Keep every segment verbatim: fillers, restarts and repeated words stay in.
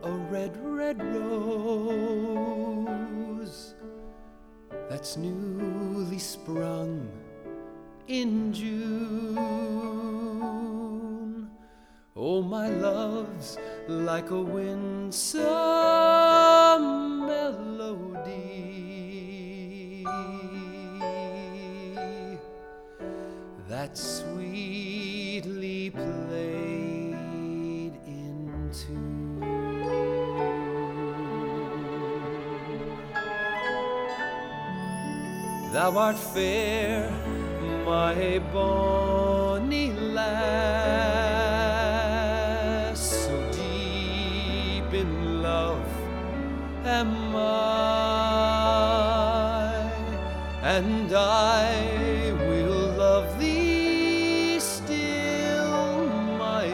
a red, red rose that's newly sprung in June. Oh, my love's like a winsome melody that sweetly played in tune. Thou art fair, my bonny lass, so deep in love am I, and I will love thee still, my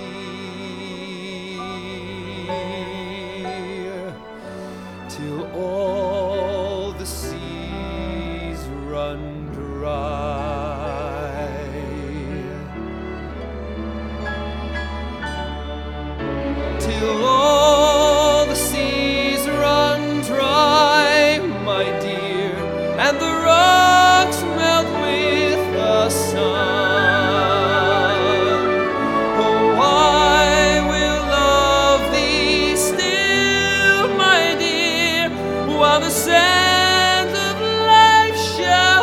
dear, till all the seas run dry. Till all the seas run dry, my dear, and the rocks melt with the sun. Oh, I will love thee still, my dear, while the sands of life shall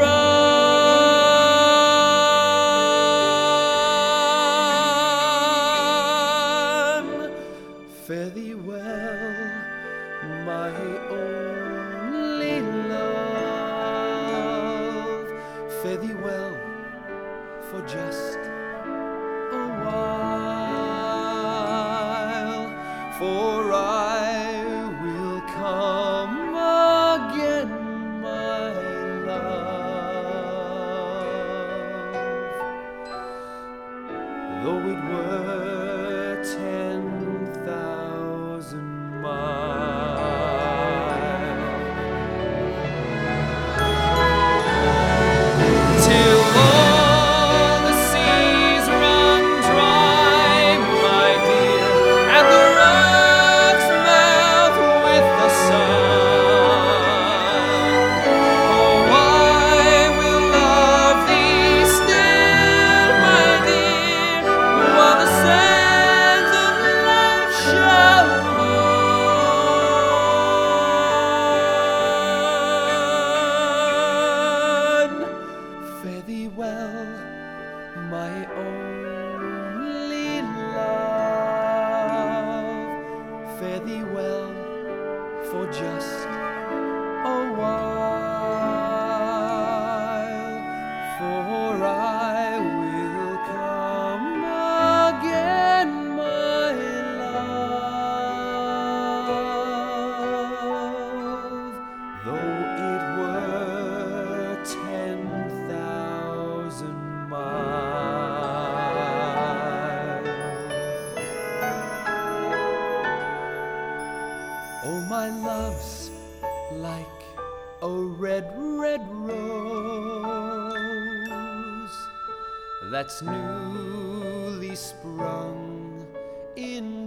run. Fare thee well, my only love. Fare thee well for just a while, for I will come again, my love, though it were ten thousand miles, till all the seas run dry, my dear, and the rocks melt with the sun. Oh, I will love thee still, my dear, while the sands of life shall run. Fare thee well, my only love. Fare thee well for just a while, for I will come again, my love, though it were ten thousand miles. Oh, my love's like a red, red rose that's newly sprung in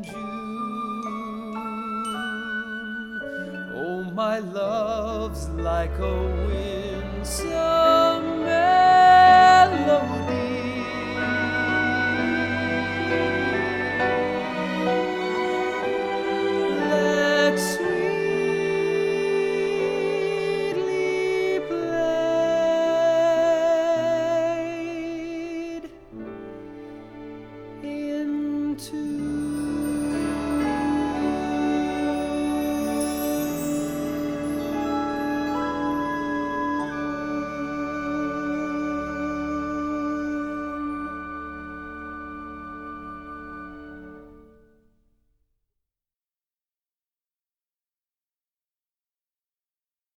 June. Oh, my love's like a winsome melody